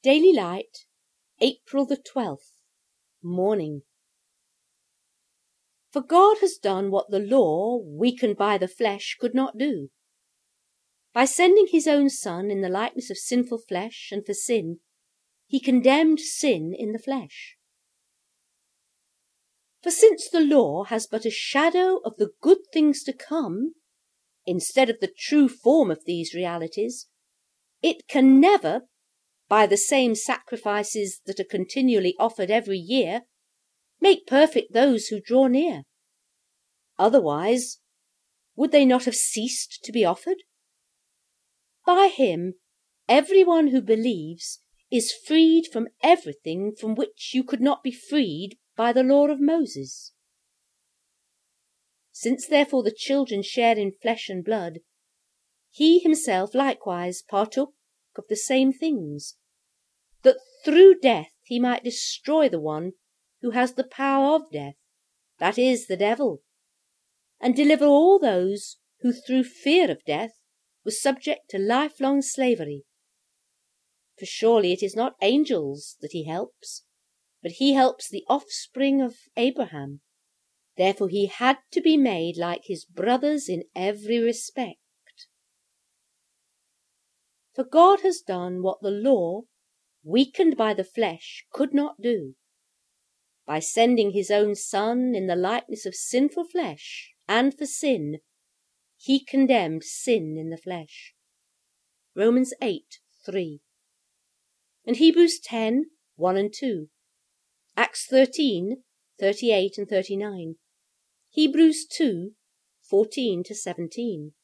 Daily Light, April the 12th, Morning. For God has done what the law, weakened by the flesh, could not do. By sending his own Son in the likeness of sinful flesh, and for sin, he condemned sin in the flesh. For since the law has but a shadow of the good things to come, instead of the true form of these realities, it can never, by the same sacrifices that are continually offered every year, make perfect those who draw near. Otherwise, would they not have ceased to be offered? By him, everyone who believes is freed from everything from which you could not be freed by the law of Moses. Since therefore the children shared in flesh and blood, he himself likewise partook of the same things, that through death he might destroy the one who has the power of death, that is, the devil, and deliver all those who through fear of death were subject to lifelong slavery. For surely it is not angels that he helps, but he helps the offspring of Abraham. Therefore he had to be made like his brothers in every respect. For God has done what the law, weakened by the flesh, could not do. By sending his own Son in the likeness of sinful flesh, and for sin, he condemned sin in the flesh. Romans 8:3. And Hebrews 10:1 and 2. Acts 13:38 and 39. Hebrews 2:14 to 17.